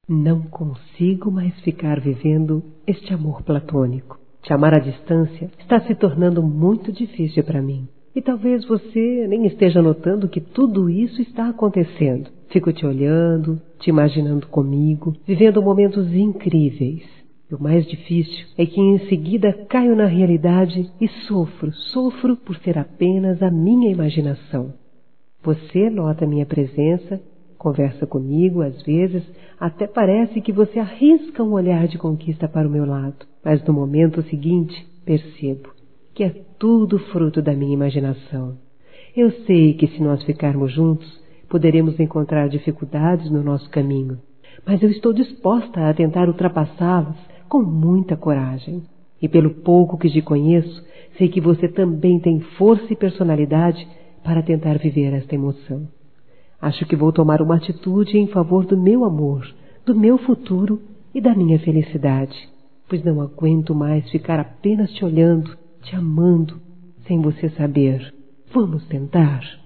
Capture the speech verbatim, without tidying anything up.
Não consigo mais ficar vivendo este amor platônico. Te amar à distância está se tornando muito difícil para mim. E talvez você nem esteja notando que tudo isso está acontecendo. Fico te olhando, te imaginando comigo, vivendo momentos incríveis. E o mais difícil é que em seguida caio na realidade e sofro, sofro por ser apenas a minha imaginação. Você nota minha presença, conversa comigo, às vezes até parece que você arrisca um olhar de conquista para o meu lado. Mas no momento seguinte percebo que é tudo fruto da minha imaginação. Eu sei que se nós ficarmos juntos, poderemos encontrar dificuldades no nosso caminho, mas eu estou disposta a tentar ultrapassá-las com muita coragem. E pelo pouco que te conheço, sei que você também tem força e personalidade para tentar viver esta emoção. Acho que vou tomar uma atitude em favor do meu amor, do meu futuro e da minha felicidade, pois não aguento mais ficar apenas te olhando, te amando, sem você saber. Vamos tentar?